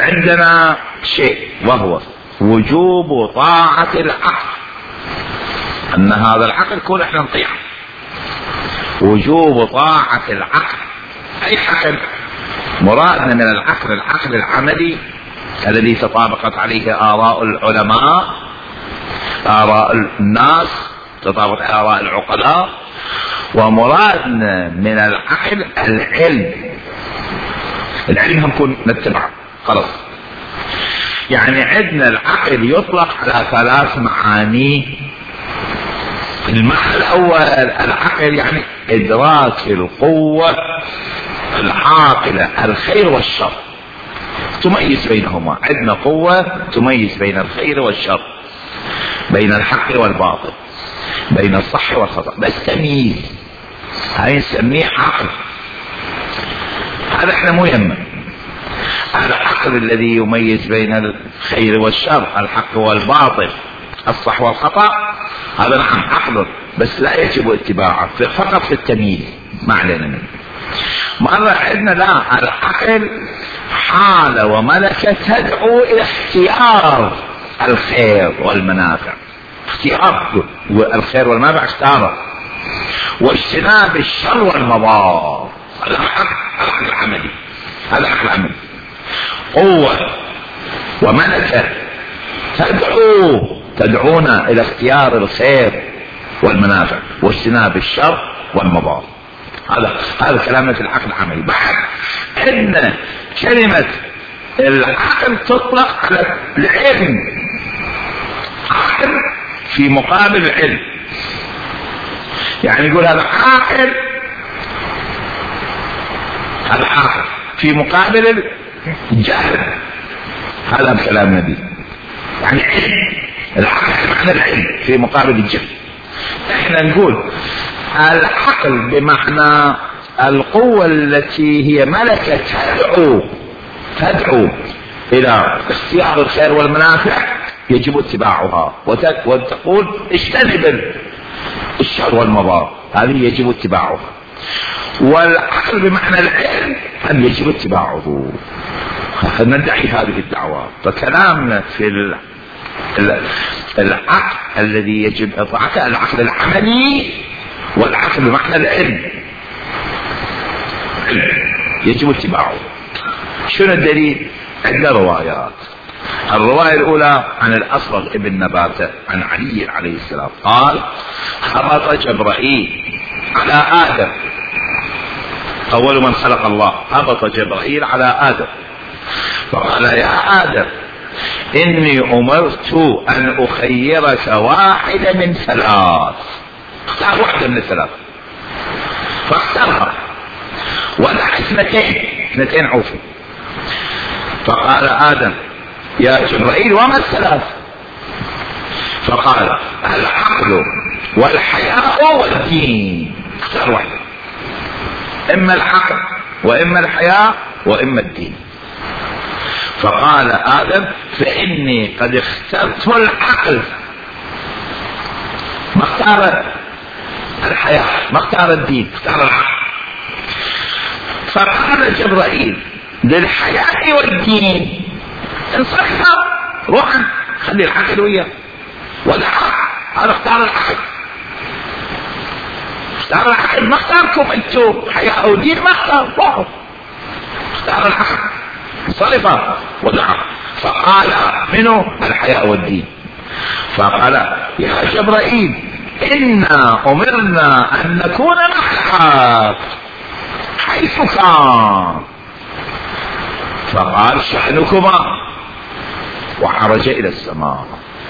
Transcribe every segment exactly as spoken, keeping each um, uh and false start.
عندنا شيء وهو وجوب طاعة العقل، أن هذا العقل يكون احنا نطيعه. وجوب طاعة العقل، أي عقل؟ مرادنا من العقل العقل العملي الذي تطابقت عليه آراء العلماء، آراء الناس تطابقت على آراء العقلاء. ومرادنا من العقل العلم، العلم هم كون نتبعه خلاص. يعني عندنا العقل يطلق على ثلاث معاني. المعنى الأول العقل يعني إدراك القوة العاقلة الخير والشر، تميز بينهما. عندنا قوة تميز بين الخير والشر، بين الحق والباطل، بين الصح والخطأ، بس تمييز، هاي نسميه عقل. هذا احنا مهم، العقل الذي يميز بين الخير والشر، الحق والباطل، الصح والخطأ، هذا نعم عقل، بس لا يجب اتباعه فقط في التمييز، ما علينا منه. مرة عندنا لا، العقل حالة وملكة تدعو إلى اختيار الخير والمنافع، اختيار الخير والمنافع اختاره، واجتناب الشر والمضار. هذا العقل العملي، هذا عقل عملي. قوة وملكة تدعو تدعونا إلى اختيار الخير والمنافع واجتناب الشر والمضار. هذا هذا كلامنا في العقل العملي. بعد ان كلمة العقل تطلق على العلم، عقل في مقابل العلم، يعني يقول هذا عاقل، هذا عاقل في مقابل الجهل. هذا بكلام النبي، يعني علم، العقل معنى العلم في مقابل الجهل. احنا نقول العقل بمعنى القوة التي هي ملكة تدعو تدعو الى اختيار الخير والمنافع، يجب اتباعها، وتقول اجتنب الشر والمضار، هذه يجب اتباعها. والعقل بمعنى العلم ان يجب اتباعه. ندعي هذه الدعوات. فكلامنا في العقل الذي يجب اطاعته العقل العملي، والعقل بمعنى العلم يجب اتباعه. شنو الدليل؟ عندنا روايات. الرواية الأولى عن الأصبغ ابن نباتة عن علي عليه السلام قال: هبط جبرائيل على آدم، أول من خلق الله، هبط جبرائيل على آدم فقال: يا آدم إني أمرت أن أخيرك واحدة من ثلاث، اختار واحدة من الثلاث، فاختارها، ولا اثنتين، اثنتين عوفي. فقال آدم: يا جبرائيل وما الثلاث؟ فقال: العقل والحياء والدين، اختار واحدة، إما العقل وإما الحياء وإما الدين. فقال آدم: فإني قد اخترت العقل، ما اختار الحياة، ما اختار الدين، اختار العقل. فقال جبرائيل للحياة والدين: انصحها، روح خلي العقل وياه، والعقل هذا اختار العقل، اختار العقل، ما اختاركم انتم حياة ودين، ما اختار، روحوا اختار العقل، صرفه ودعا. فقال: منو؟ الحياء والدين. فقال: يا جبرائيل إنا أمرنا أن نكون معك حيث كان. فقال: شأنكما، وعرج إلى السماء.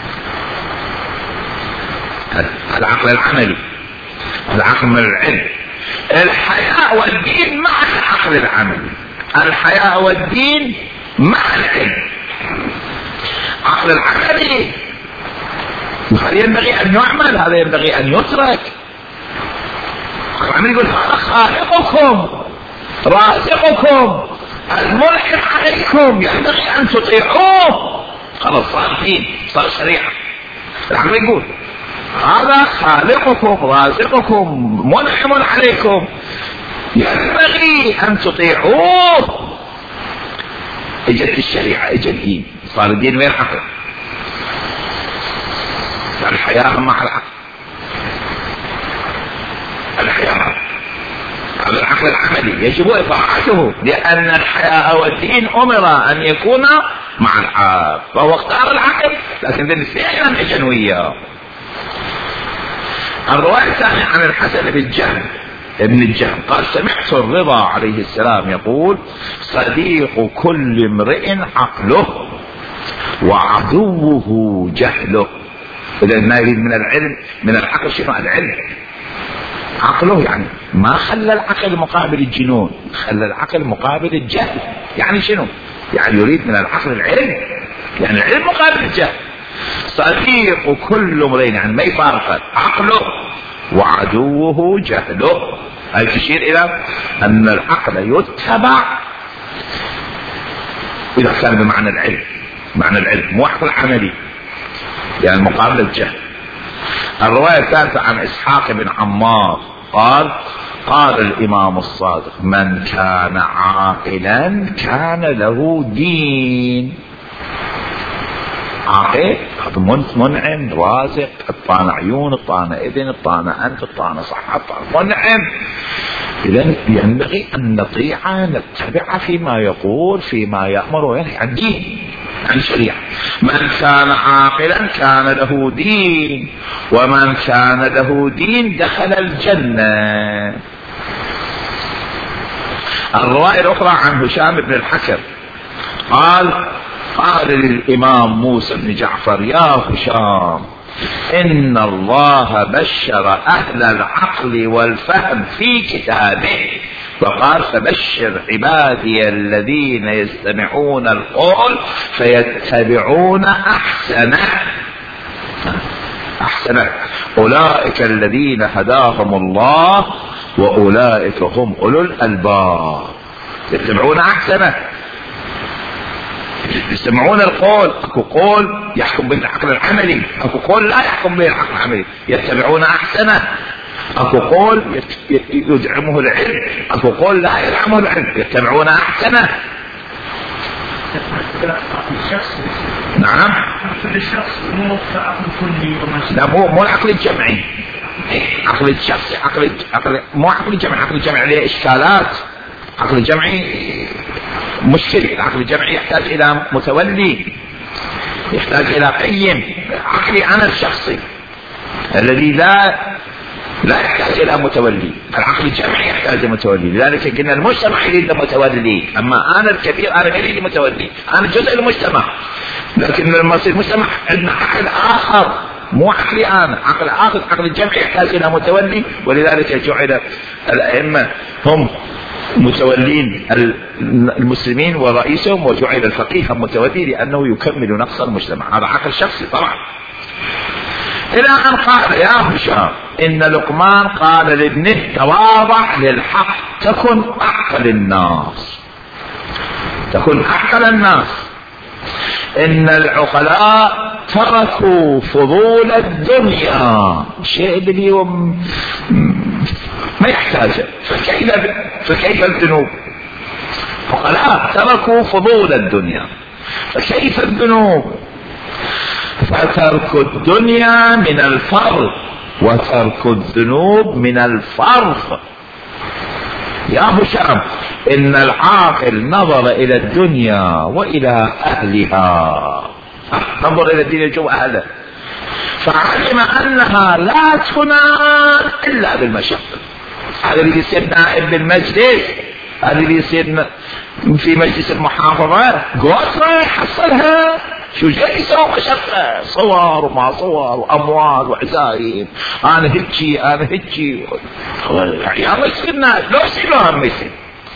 العقل العملي، العقل من العلم. الحياء والدين مع العقل العملي، الحياء والدين مع العلم. عقل العملي هذا ينبغي أن يعمل، هذا ينبغي أن يترك. العمل يقول: هذا خالقكم رازقكم الملحم عليكم، ينبغي أن تطيعوه. خلاص صار دين، صار شريعة. العمل يقول: هذا خالقكم رازقكم ملحم عليكم، ينبغي أن تطيعوه. اجت الشريعة، اجت الدين، صار الدين وين عقل؟ الحياة مع العقل، الحياة هذا العقل العملي يجب إطاعته، لأن الحياة والدين أمر أن يكون مع العقل، فهو اختار العقل، لكن ذي فعلا اجن وياه. الرواية الثانية عن الحسن بن الجهم ابن الجهم قال سمعت الرضا عليه السلام يقول صديق كل امرئ عقله وعدوه جهله. إذا ما يريد من العلم من العقل شنو؟ العلم عقله، يعني ما خلى العقل مقابل الجنون، خلى العقل مقابل الجهل. يعني شنو؟ يعني يريد من العقل العلم، يعني العلم مقابل الجهل. صديق كل امرئ يعني ما يفارق عقله وعدوه جهله. هذه تشير الى ان العقل يتبع اذا كان بمعنى العلم، معنى العلم مو عقل عملي، يعني مقابل الجهل. الرواية الثالثة عن اسحاق بن عمار قال قال الامام الصادق من كان عاقلا كان له دين. عاقل منعم رازق، اطانا عيون، اطانا اذن، اطانا انف، اطانا صحة، اطانا منعم. اذا ينبغي ان نطيع نتبع فيما يقول فيما يأمر وينهى عن دين عن شريعة. من كان عاقلا كان له دين ومن كان له دين دخل الجنة. الرواية الأخرى عن هشام بن الحكم قال قال للإمام موسى بن جعفر يا هشام إن الله بشر أهل العقل والفهم في كتابه فقال فبشر عبادي الذين يستمعون القول فيتبعون أحسنه أحسنه أولئك الذين هداهم الله وأولئك هم أولو الألباب. يتبعون أحسنه، يسمعون القول، اكو قول يحكم بين العقل العملي، اكو قول لا يحكم بين العقل العملي. يتبعون احسنه، اكو قول يدعمه العلم، اكو قول لا يدعمه العلم. يتبعون احسنه. نعم الشخص مو عقل كلي، لا مو مو العقل الجمعي، عقل الشخص عقل عقل مو عقل الجمعي. عقل الجمعي عليه اشكالات، عقل الجمعي مشكلة. العقل الجمعي يحتاج الى متولي، يحتاج الى قيم. عقلي انا الشخصي الذي لا لا يحتاج الى متولي، العقل الجمعي يحتاج متولي. لذلك قلنا المجتمع يريد متولي، اما انا الكبير انا اريد متولي، انا جزء المجتمع. لكن لما يصير المجتمع عندنا عقل اخر مو عقلي انا، عقل اخر، عقل الجمعي يحتاج الى متولي. ولذلك جعل الائمه هم متولين المسلمين ورئيسهم، وجعل الفقيه متولي لأنه يكمل نقص المجتمع. هذا عقل شخصي طبعا. إلى أن قال يا هشام إن لقمان قال لابنه تواضع للحق تكن أعقل الناس، تكن أعقل الناس. إن العقلاء تركوا فضول الدنيا، شيء اليوم ما يحتاجه، فكيف فكيف الذنوب؟ عقلاء تركوا فضول الدنيا، فكيف الذنوب؟ فترك الدنيا من الفرض وترك الذنوب من الفرض. يا هشام إن العاقل نظر إلى الدنيا وإلى أهلها، نظر إلى الدنيا جو أهله، فعلم أنها لا تنال إلا بالمشقة. هذا اللي يصير نائب بالمجلس، هذا اللي يصير في مجلس المحافظة قطرة يحصلها شو جاي يسوي مشقة، صور وما صور وأموال وعزايم، أنا هيجي أنا هيجي. يا الله يصير نائب، لو يصير له هم يصير.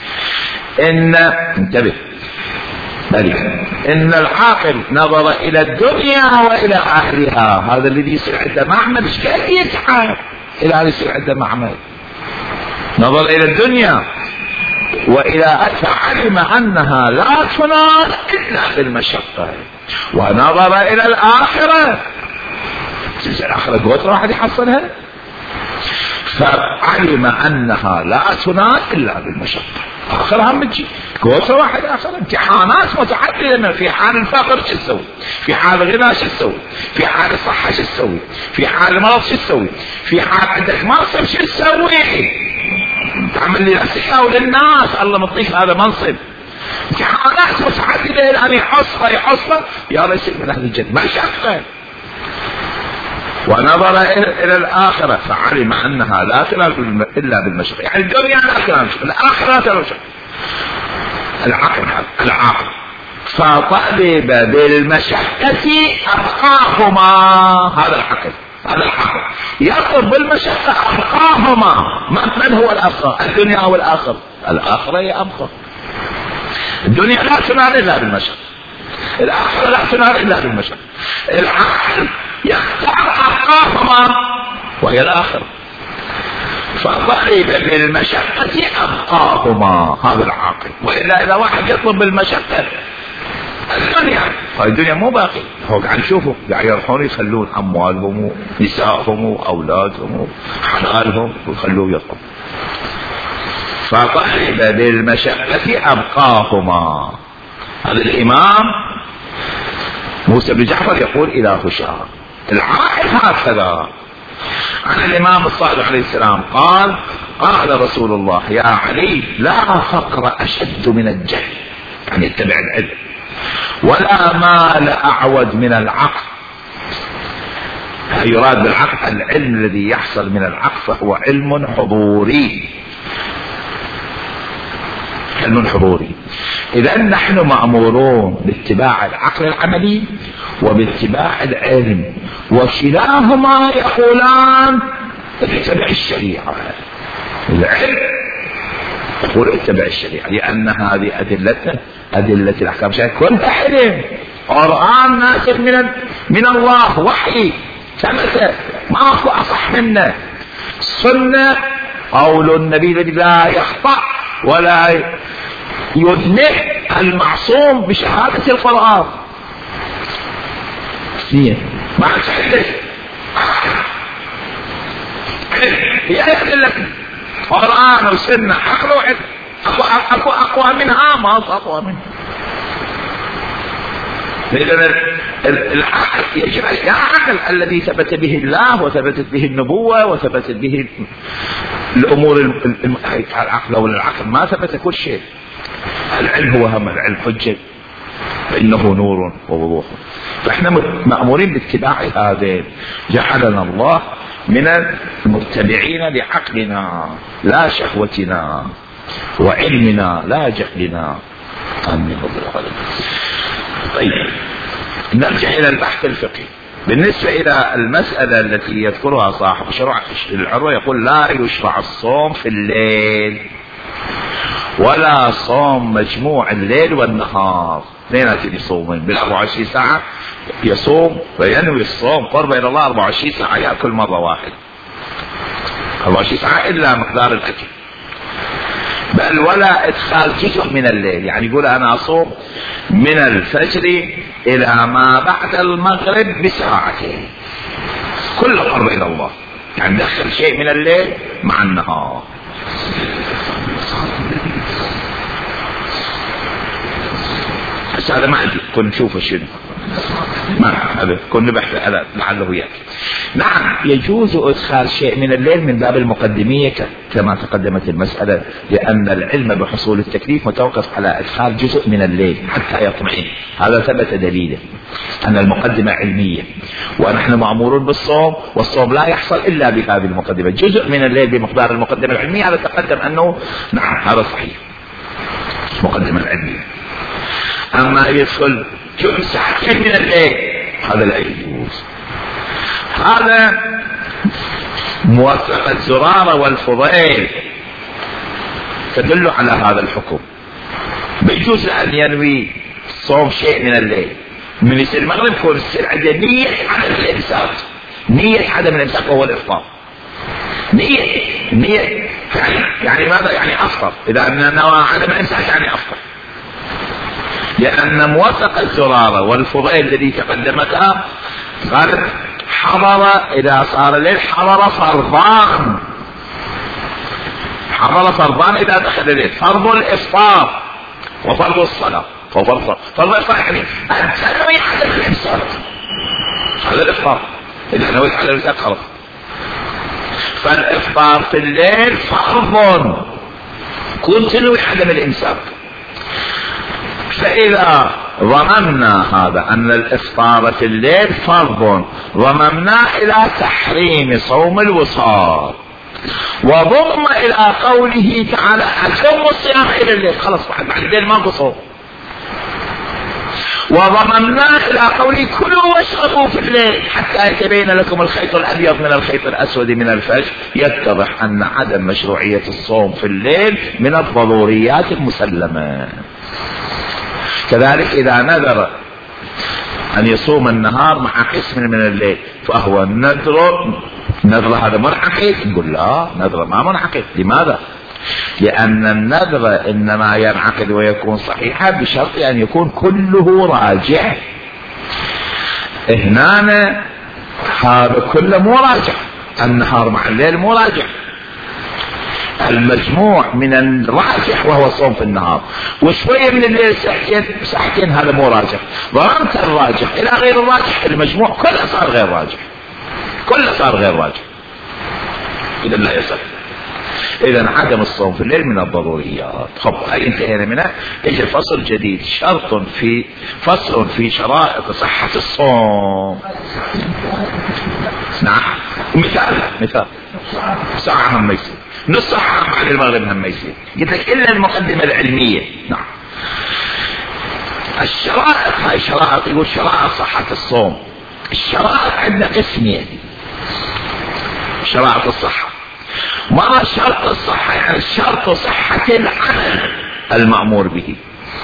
إن انتبه بلي إن العاقل نظر إلى الدنيا وإلى أهلها. هذا الذي يصير عنده معمل إيش كان يسعى إلى أن يصير عنده معمل. نظر إلى الدنيا وإلى أتعلم أنها لا تنال إلا بالمشقة، ونظر إلى الآخرة. الآخرة قوة واحد يحصلها، فعلم أنها لا تنال إلا بالمشقة. آخرها مجي قوة واحد آخر امتحانات متعددة. في حال الفقر شو تسوي؟ في حال الغنى شو تسوي؟ في حال الصحة شو تسوي؟ في حال المرض شو تسوي؟ في حال عندك منصب شو تسوي؟ تعمل لي نفسك أو للناس الله مطيك هذا منصب. امتحانات متعددة الآن يحصها يحصها يا ريس من أهل الجنة مشقة. ونظر إلى الآخرة فعلم أنها لا تنال إلا بالمشقة. يعني الدنيا لا تنال، الآخرة لا تنال. العقل العقل فطالب بالمشقة أبقاهما. هذا العقل هذا العقل يطلب بالمشقة أبقاهما. من هو الأبقى؟ الدنيا أو الآخرة؟ الآخرة هي أبقى. الدنيا لا تنال إلا بالمشقة، الآخرة لا تنال إلا بالمشقة. العقل يختار أبقاهما وهي الآخرة. فطالب بالمشقة أبقاهما هذا العاقل. وإلا إذا واحد يطلب بالمشقة الدنيا، هاي الدنيا مو باقي. هو قاعد يشوفوا قاعد يروحون يخلون أموالهم ونسائهم وأولادهم وحلالهم ويخلوه يطلب. فطالب بالمشقة أبقاهما. هذا الإمام موسى بن جعفر يقول إلى هشام العاقل هكذا. عن الإمام الصادق عليه السلام قال قال رسول الله يا علي لا فقر أشد من الجهل، يعني اتبع العلم، ولا مال أعود من العقل. يراد بالعقل العلم الذي يحصل من العقل فهو علم حضوري، علم حضوري. إذا نحن مأمورون باتباع العقل العملي وباتباع العلم، وكلاهما يقولان اتبع الشريعة. العلم يقول اتبع الشريعة لأن هذه أدلة أدلة الأحكام كلها علم. قرآن نازل من من الله وحي ثبت ماكو أصح منه. سنة قول النبي الذي لا يخطأ ولا يذنب المعصوم بشهادة القرآن. اثنين ما تحدث هي أدلة قرآن وسنة عقل وعلم. أكو أكو أقوى منها ما أقوى منها. لأن العقل يجب العقل الذي ثبت به الله وثبتت به النبوة وثبتت به الأمور العقل أو العقل ما ثبت كل شيء. العلم هو هم العلم حجة فإنه نور ووضوح. فإحنا مأمورين باتباع هذين. جعلنا الله من المتبعين لعقلنا لا شهوتنا، وعلمنا لا جهلنا. آمين. طيب نرجع إلى البحث الفقهي. بالنسبة إلى المسألة التي يذكرها صاحب شرع العروة يقول لا يشرع الصوم في الليل ولا صوم مجموع الليل والنهار. اثنيناتهم يصومون بالأربع وعشرين ساعة، يصوم وينوي الصوم قرب إلى الله أربع وعشرين ساعة يأكل مرة واحدة أربع وعشرين ساعة إلا مقدار الأكل. بل ولا إدخال جزء من الليل، يعني يقول أنا أصوم من الفجر إلى ما بعد المغرب بساعتين كل قرب إلى الله، يعني دخل شيء من الليل مع النهار. بس هذا ما عندي كن نشوفه شنو ما هذا كن نبحث هذا لعله يأتي. نعم يجوز إدخال شيء من الليل من باب المقدمية كما تقدمت المسألة، لأن العلم بحصول التكليف متوقف على إدخال جزء من الليل حتى يطمئن. هذا ثبت دليله أن المقدمة علمية، ونحن مأمورون بالصوم، والصوم لا يحصل إلا بهذه المقدمة. جزء من الليل بمقدار المقدمة العلمية هذا تقدم أنه نعم هذا صحيح مقدمة العلمية. أما يدخل جزء ساعتين من الليل هذا لا يجوز. هذا موافقة زرارة والفضيل تدل على هذا الحكم. بيجوز أن ينوي صوم شيء من الليل من يصير المغرب يكون يصير عنده نية عدم الإمساك، نية عدم الإمساك وهو الإفطار. نية نية يعني, يعني ماذا يعني أفطر؟ إذا نوى عدم الإمساك يعني أفطر، لأن موافقة الزرارة والفضيل الذي تقدمتها قالت حضر إذا صار الليل حضر فرضان حضر فرضان اذا دخل الليل، فرض الافطار وفرض الصلاة. ففرض فرض الافطار يعني ان تنوي على الامساك، هذا الافطار اذا نويت على الامساك خلاص. فالافطار في الليل فرض، كنت تنوي عدم الامساك. فاذا ضممنا هذا ان الافطار في الليل فرض، ضممنا الى تحريم صوم الوصال، وضم الى قوله تعالى اتم الصيام الى الليل، خلاص بعد الليل ما قصوا. وضممنا الى قوله كلوا واشربوا في الليل حتى يتبين لكم الخيط الابيض من الخيط الاسود من الفجر، يتضح ان عدم مشروعية الصوم في الليل من الضروريات المسلمة. كذلك اذا نذر ان يصوم النهار مع قسم من الليل فهو نذر، نذر هذا منعقد؟ نقول لا، نذر ما منعقد. لماذا؟ لان النذر انما ينعقد ويكون صحيحا بشرط ان يكون كله راجع. هنا هذا كله مو راجع، النهار مع الليل مو راجع، المجموع من الراجح وهو الصوم في النهار، وشوية من الليل ساعتين ساعتين هذا مو راجح. ضربت الراجح الى غير الراجح، المجموع كله صار غير راجح، كله صار غير راجح، اذا لا يصح. اذا عدم الصوم في الليل من الضروريات. خب هاي انتهينا منها. يجي فصل جديد، شرط في فصل في شرائط صحة الصوم. نعم، مثال مثال ساعة هم يصير، نص ساعة بعد المغرب هم يصير. قلت لك الا المقدمة العلمية. نعم، الشرائط هاي شرائط، يقول شرائط صحة الصوم. الشرائط عندنا قسمين، شرائط الصحة. مرة شرط الصحة يعني شرط صحة العمل المأمور به،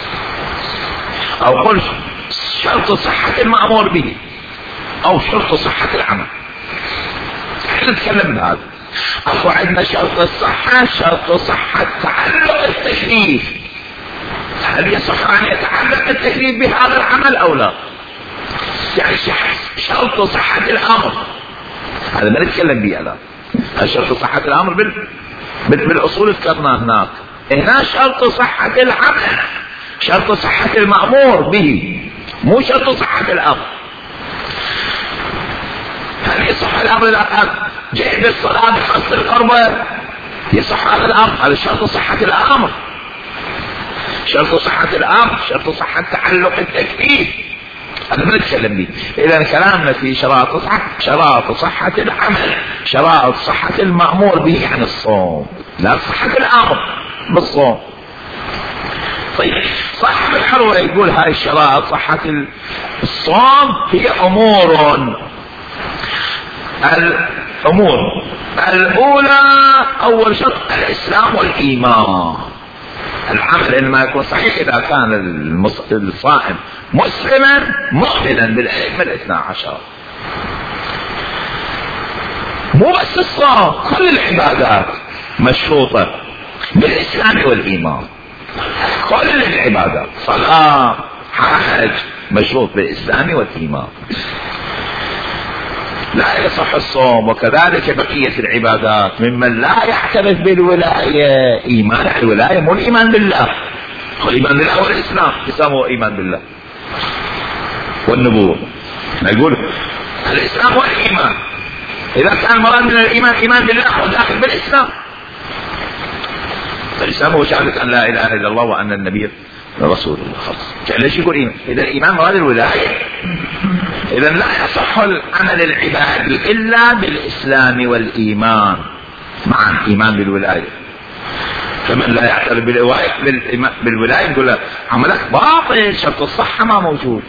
او قل شرط صحة المأمور به، او شرط صحة العمل. احنا نتكلم من هذا. اكو عندنا شرط الصحة، شرط صحة تعلق التكليف، هل يصح ان يتعلق التكليف بهذا العمل او لا؟ يعني شرط صحة الامر، هذا ما نتكلم به الان. شرط صحة الامر بال... بالاصول ذكرناه هناك. هنا شرط صحة العمل، شرط صحة المأمور به، مو شرط صحة الامر. هل يصح الامر الان جهد الصلاة بقصد القربة؟ يصح هذا الامر، هذا شرط صحة الامر. شرط صحة الامر شرط صحة تعلق التكليف، هذا ما نتكلم به. اذا كلامنا في شرائط صحة، شرائط صحة العمل، شرائط صحة المأمور به عن الصوم، لا صحة الامر بالصوم. طيب صاحب الحروة يقول هاي الشرائط صحة الصوم هي امور، الامور الاولى اول شرط الاسلام والايمان. العمل انما يكون صحيح اذا كان الصائم مسلما مؤمنا بالائمه الاثنى عشر. مو بس الصوم، كل العبادات مشروطه بالاسلام والايمان، كل العبادات، صلاه حج مشروط بالاسلام والايمان، لا يصح الصوم. وكذلك بقية العبادات ممن لا يعترف بالولاية، إيمان الولاية مو الإيمان بالله، هو الإيمان بالله والإسلام، الإسلام هو إيمان بالله والنبوة. نقول الإسلام هو الإيمان، إذا كان المراد من الإيمان إيمان بالله هو داخل بالإسلام. الإسلام هو شهادة أن لا إله إلا الله وأن النبي رسول الله، خلاص. ليش يقول إيمان؟ إذا الإيمان مراد الولاية، إذا لا يصح العمل العبادي إلا بالإسلام والإيمان معا، إيمان بالولاية. فمن لا يعترف بالولاية يقول له عملك باطل، شرط الصحة ما موجود،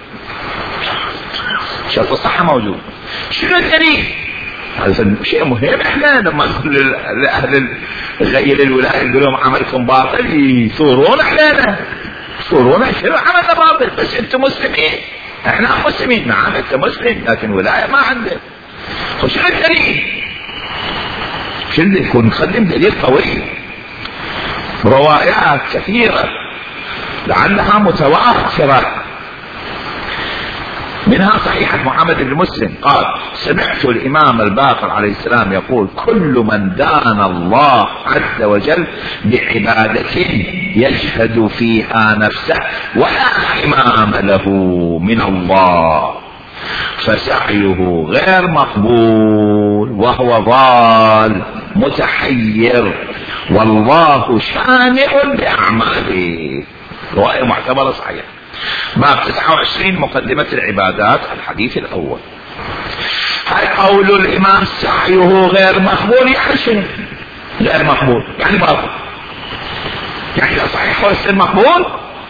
شرط الصحة موجود. شنو الدليل؟ هذا شيء مهم. احنا لما نقول لأهل غير الولاية نقول لهم عملكم باطل يثورون علينا، يثورون شنو عملنا باطل؟ بس انتم مسلمين، احنا مسلمين. نعم انت مسلم لكن ولاية ما عندك. وشنو الدليل؟ شنو يكون نقدم دليل قوي، روايات كثيرة لعلها متوافرة منها صحيحة محمد بن مسلم قال: سمعت الإمام الباقر عليه السلام يقول: كل من دان الله عز وجل بعبادة يجهد فيها نفسه ولا إمام له من الله فسعيه غير مقبول وهو ضال متحير والله شانع بأعماله. رواية معتبرة صحيحة. باب تسعة وعشرين مقدمة العبادات الحديث الأول. هل قول الإمام سعيه غير مقبول يعني شنو؟ غير مقبول يعني باطل، يعني لا صحيح ولا يصير مقبول.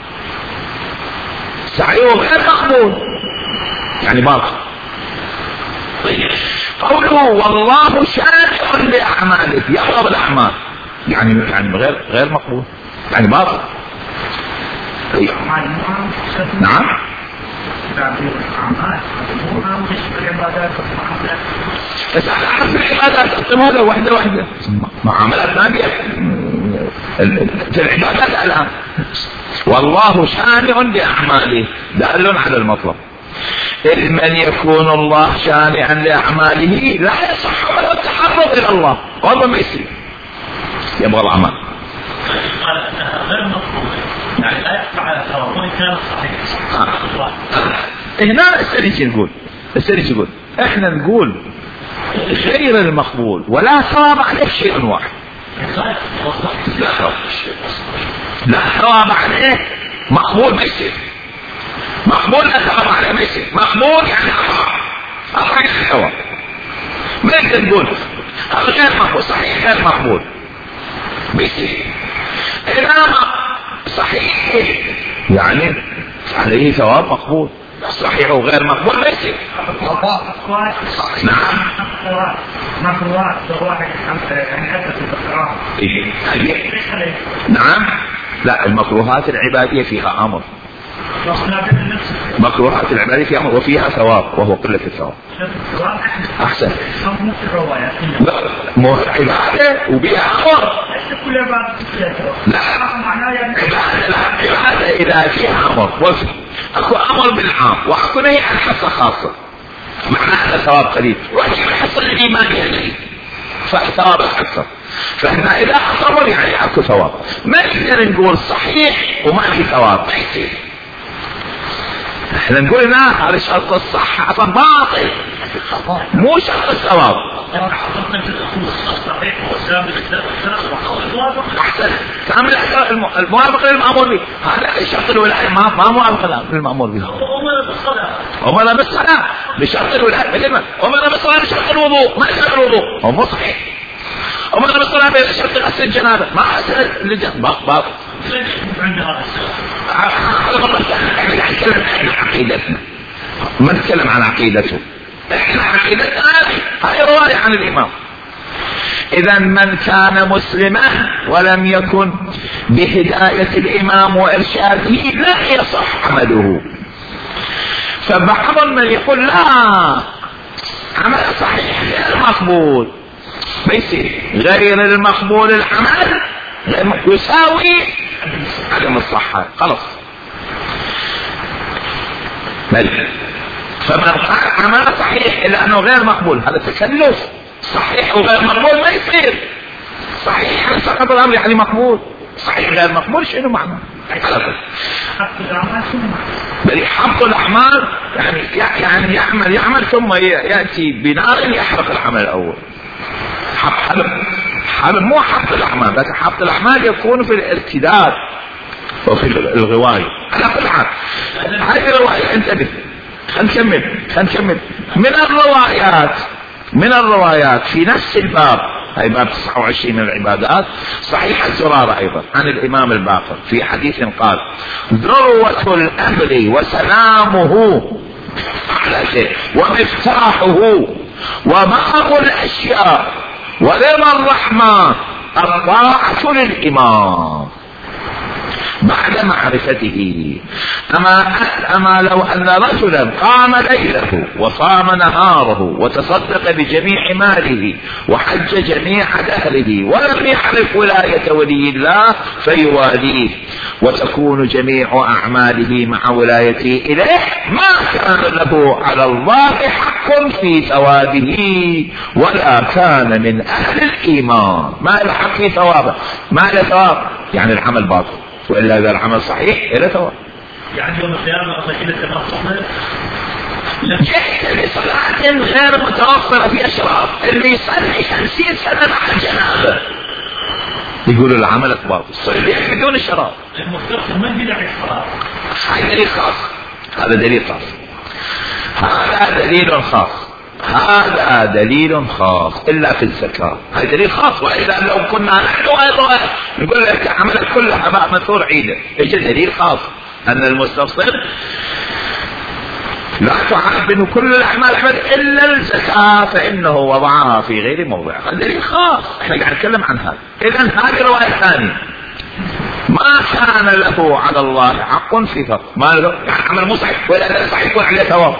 سعيه غير مقبول يعني باطل. قوله والله شانع بأعماله يحفظ الأعمال يعني يعني غير غير مقبول يعني باطل. نعم. بس انا اعرف العبادات اقسم هذا واحدة واحدة معاملات نابية في العبادات الان. والله شانع بأعماله دال على المطلب. إذ من يكون الله شانعا لأعماله لا يصح ولا التحرض إلى الله والله ما يصير يبغى العمل. قال انها غير مطلوبة يعني لا يقطع على الثواب وان كان صحيح. هنا السريج نقول السريج يقول احنا نقول غير المقبول ولا ثواب عليه شيء واحد. لا ثواب لا ثواب عليه مقبول ما يصير. مقبول لا ثواب عليه ما يصير. مقبول يعني أربعين ثواب ما يقدر نقول غير مقبول صحيح غير مقبول ما يصير. إذا صحيح يعني عليه ثواب مقبول صحيح وغير مقبول ما يصير. نعم مكروهات واحد نعم. لا المكروهات العبادية فيها أمر. مكروهات العبادية فيها أمر وفيها ثواب وهو قلة الثواب. أحسن. لا مو عبادة وبيها أمر. لا عبادة إذا فيها أمر وفي أكو أمر بالعام وأكو نهي عن حصة خاصة معنى هذا ثواب قليل وأجل الحصة الإيمانية قليل فثواب الحصة. فإحنا إذا أمر يعني أكو ثواب ما نقدر نقول صحيح وما في ثواب ما يصير. احنا نقول هنا هذا شرط الصحة أصلا باطل مو شرط الثواب. احسن كامل الموافق للمأمور به هذا شرط الولاية ما ما موافق للمأمور به. أمر بالصلاة بشرط الولاية مثل ما أمر بالصلاة بشرط الوضوء ما شرط الوضوء هو مو صحيح. أمر بالصلاة بشرط غسل الجنابة ما غسل الجنابة باطل. نتكلم عن عقيدتنا ما نتكلم عن عقيدته. احنا عقيدتنا هذه رواية عن الإمام. إذا من كان مسلما ولم يكن بهداية الإمام وإرشاده لا يصح عمله. فبعض من يقول لا عمل صحيح غير مقبول ما يصير. غير المقبول العمل يساوي عدم الصحة خلاص. بل فمن قال عمل صحيح إلا أنه غير مقبول هذا تكلف. صحيح وغير مقبول ما يصير. صحيح سقط الأمر يعني مقبول صحيح غير مقبول شنو معنى؟ بل حبط الأعمال يعني يعني يعمل يعمل ثم يأتي بنار يحرق العمل الأول. حبط حبط مو حبط الأعمال لكن حبط الأعمال يكون في الارتداد وفي الغواية على كل حال. هذه الرواية انتبه خلينا نكمل من الروايات من الروايات في نفس الباب هاي باب تسعة وعشرين من العبادات صحيح الزرارة أيضا عن الإمام الباقر في حديث قال ذروة الأمر وسلامه على شيء ومفتاحه ومعه الأشياء ورضا الرحمن الطاعة للإمام. بعد معرفته. أما, أما لو أن رجلا قام ليله وصام نهاره وتصدق بجميع ماله وحج جميع دهره ولم يعرف ولاية ولي الله فيواليه، وتكون جميع أعماله مع ولايته إليه ما كان له على الله حق في ثوابه ولا كان من أهل الإيمان. ما له حق في ثوابه، ما له ثواب، يعني العمل باطل، وإلا إذا العمل صحيح إلى ثواب. يعني يوم القيامة أصلا التنصف جئت لصلاة غير متوفرة في أشراف، اللي يصلي خمسين سنة مع الجنابة يقولوا العمل باطل، صحيح بدون الشراب. المفترض من يدعي الصلاة؟ هذا دليل خاص، هذا دليل خاص، هذا دليل خاص، هذا دليل خاص إلا في الزكاة، هذا دليل خاص. وإذا لو كنا نحن أيضا نقول لك عملت كلها أباء منثور عيدة، إيش دليل خاص أن المستفسر لا تعرف منه كل الأعمال إلا الزكاة فإنه وضعها في غير موضعها، هذا دليل خاص. احنا قاعد نتكلم عن هذا. إذن هذه رواية ثانية، ما كان له على الله حق في ثواب، ما له عمل مو صحيح ولا صحيح يكون عليه ثواب،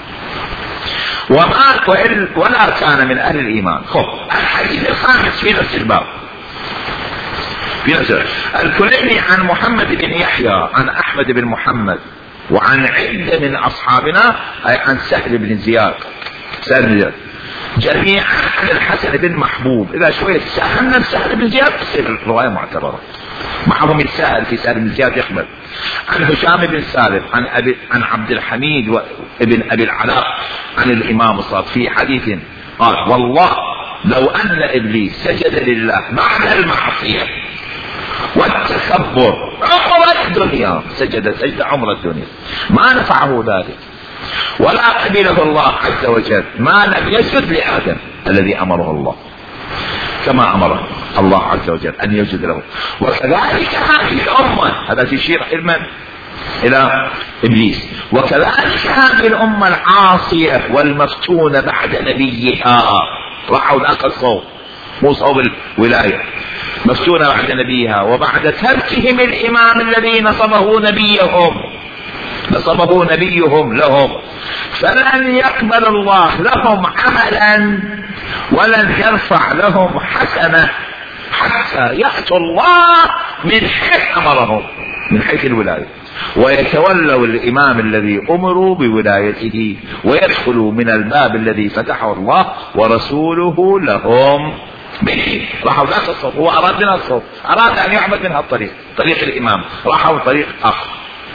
وما ولا كان من أهل الإيمان. خب الحديث الخامس في نفس الباب، في نفس الكليني عن محمد بن يحيى عن أحمد بن محمد وعن عدة من أصحابنا، أي عن سهل بن زياد، سهل بن زياد جميعا عن الحسن بن محبوب. إذا شوية سهلنا سهل بن زياد تصير الرواية معتبرة، معهم السهل في سهل بن زياد يقبل. عن هشام بن سالم عن أبي عن عبد الحميد وابن أبي العلاء عن الإمام الصادق في حديث قال: والله لو أن إبليس سجد لله بعد المعصية والتكبر عمر الدنيا، سجد سجد عمر الدنيا، ما نفعه ذلك ولا قبله الله عز وجل ما لم يسجد لآدم الذي أمره الله كما أمره الله عز وجل أن يسجد له. وكذلك هذه الأمة، هذا تشير إلى إبليس، وكذلك هذه الأمة العاصية والمفتونة بعد نبيها، راحوا ذاك الصوب مو صوب الولاية، مفتونة بعد نبيها وبعد تركهم الإمام الذي نصبه نبيهم نصبه نبيهم لهم، فلن يقبل الله لهم عملا ولن يرفع لهم حسنة حتى يأتوا الله من حيث أمرهم، من حيث الولاية، ويتولوا الإمام الذي أمروا بولايته ويدخلوا من الباب الذي فتحه الله ورسوله لهم به. راحوا ذاك الصوت، هو أراد من الصوت، أراد أن يعبد من هالطريق، طريق الإمام، راحوا طريق آخر.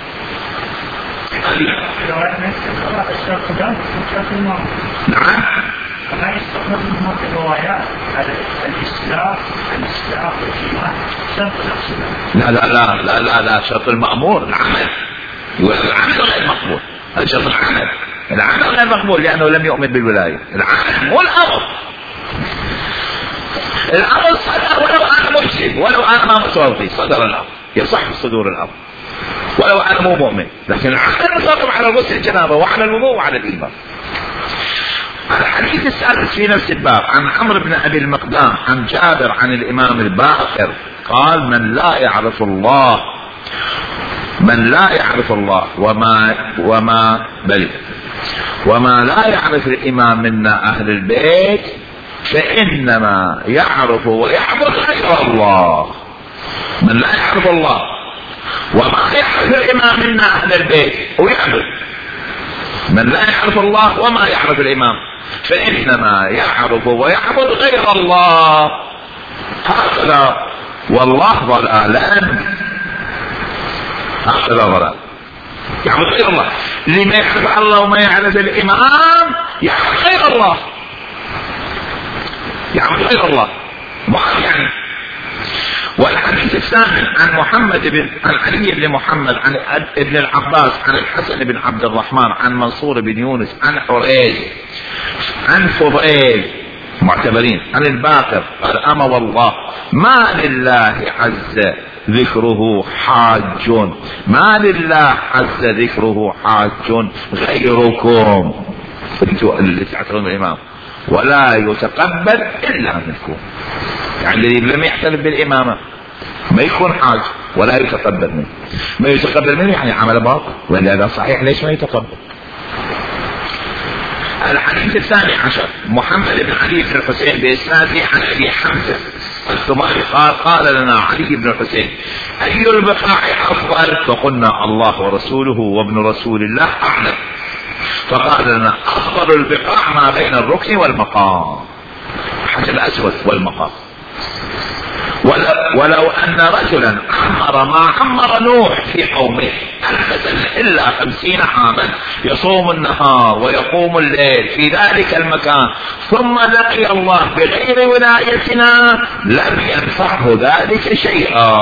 نعم. لا يستخدم في الروايات الإسلام الإسلام والإيمان شرط لا لا لا لا لا لا شرط المأمور العمل، والعمل غير مقبول، هذا شرط العمل، العمل غير مقبول لأنه لم يؤمن بالولاية، العمل مو الأمر. الأمر صدر ولو أنا مسلم، ولو أنا ما متوضي صدر الأمر، يصح صدور الأمر ولو أنا مو مؤمن، لكن العمل متوقف على غسل الجنابة وعلى الوضوء وعلى الإيمان. الحديث السادس في نفس الباب عن عمرو بن أبي المقدام عن جابر عن الإمام الباقر قال: من لا يعرف الله من لا يعرف الله وما وما بل وما لا يعرف الإمام منا أهل البيت فإنما يعرف ويعبد غير الله. من لا يعرف الله وما يعرف الإمام منا أهل البيت ويعبد، من لا يعرف الله وما يعرف الإمام فإنما يعرف ويعبد غير الله. هكذا والله ضلالان، هكذا ضلال، يعبد غير الله. لما يعرف الله وما يعرف الإمام يعبد غير الله، يعبد غير الله يعني. والحديث الثامن عن محمد بن عن علي بن محمد عن ابن العباس عن الحسن بن عبد الرحمن عن منصور بن يونس عن حريز عن فضيل معتبرين عن الباقر قال: أما والله ما لله عز ذكره حاج ما لله عز ذكره حاج غيركم، انتم اللي تعترضون الإمام، ولا يتقبل إلا منكم. يعني الذي لم يحترم بالإمامة ما يكون حاج ولا يتقبل منه. ما يتقبل منه يعني عمل باطل، ولا هذا صحيح ليش ما يتقبل؟ الحديث الثاني عشر، محمد بن علي بن الحسين بإسناده عن أبي حمزة الثمالي قال قال لنا علي بن الحسين أي البقاع أفضل؟ فقلنا الله ورسوله وابن رسول الله أعلم. فقال لنا أفضل البقاع ما بين الركن والمقام، حجر الأسود والمقام. ولو أن رجلا عمر ما عمر نوح في قومه ألف سنة إلا خمسين عاما يصوم النهار ويقوم الليل في ذلك المكان ثم لقي الله بغير ولايتنا لم ينفعه ذلك شيئا.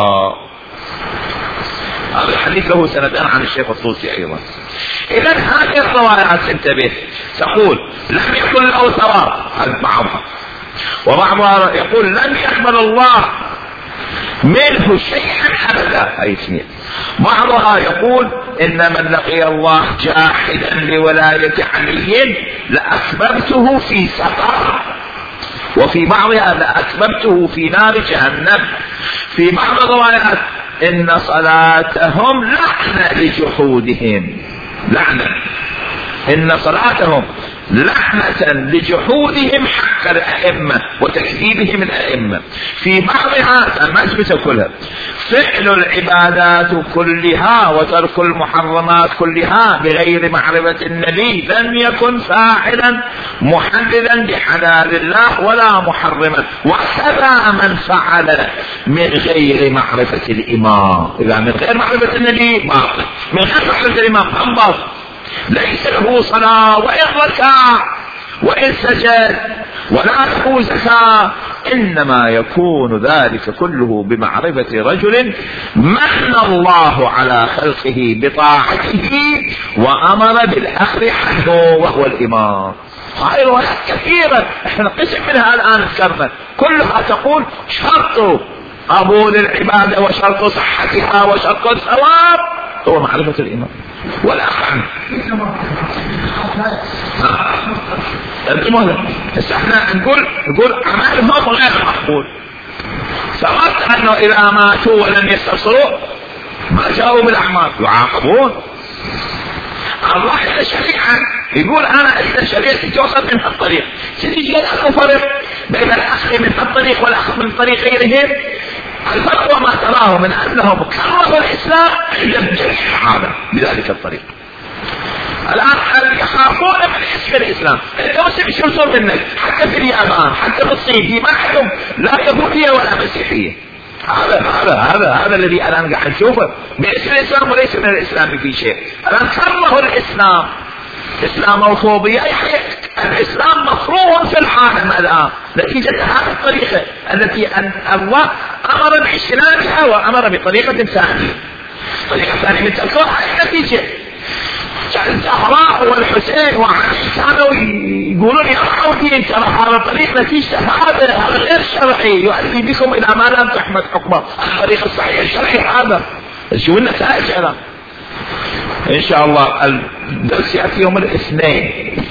هذا الحديث له سندان عن الشيخ الطوسي أيضا. إذا هذه الروايات انتبه تقول لم يكن له ثواب بعضها، وبعضها يقول لم يقبل الله منه شيئا ابدا، اي اثنين. بعضها يقول ان من لقي الله جاحدا لولاية علي لأسببته في سقر، وفي بعضها لأسببته في نار جهنم. في بعض الروايات ان صلاتهم لعنة لجحودهم، لعنة ان صلاتهم لعنة لجحودهم حق الأئمة وتكذيبهم الأئمة. في بعضها ما اثبت كلها فعل العبادات كلها وترك المحرمات كلها بغير معرفة النبي لم يكن فاعلا محللا لحلال الله ولا محرما، وكذا من فعل من غير معرفة الإمام. إذا من غير معرفة النبي باطل، من غير معرفة الإمام باطل، ليس له صلاة وإن ركع وإن سجد ولا له زكاة، إنما يكون ذلك كله بمعرفة رجل من الله على خلقه بطاعته وأمر بالأخذ عنه وهو الإمام. هاي روايات كثيرة احنا قسم منها الآن ذكرنا، كلها تقول شرط قبول العبادة وشرط صحتها وشرط الثواب هو معرفة الإمام ولا أخذ. انتم هذا بس احنا نقول نقول اعمالهم غير مقبول، ثبت انه اذا ماتوا ولم يستبصروا ما جاءوا بالاعمال يعاقبون. الله شريعة يقول انا اذا شريعتي توصل من هالطريق، تجي لا تفرق بين الاخذ من هالطريق والاخذ من طريق غيرهم. الفرق وما تراه من انهم كرهوا الاسلام يبدل هذا بذلك الطريق. الآن يخافون من اسم الإسلام، المسلم شو صار منك حتى في اليابان حتى في الصين ما عندهم لا يهودية ولا مسيحية. هذا هذا هذا هذا الذي الآن قاعد نشوفه باسم الإسلام وليس من الإسلام في شيء. الآن كرهوا الإسلام، إسلاموفوبيا، يعني الإسلام مكروه في العالم الآن نتيجة هذه الطريقة التي أن الله أمر باجتنابها وأمر بطريقة ثانية، طريقة ثانية من تلقاها النتيجة. الزهراء والحسين وعلي كانوا يقولون يا دين ترى هذا طريق نتيجة هذا هذا غير شرعي يؤدي بكم إلى ما لم تحمد حكمه. الطريق الصحيح الشرعي هذا شو النتائج. أنا إن شاء الله الدرس يأتي يوم الاثنين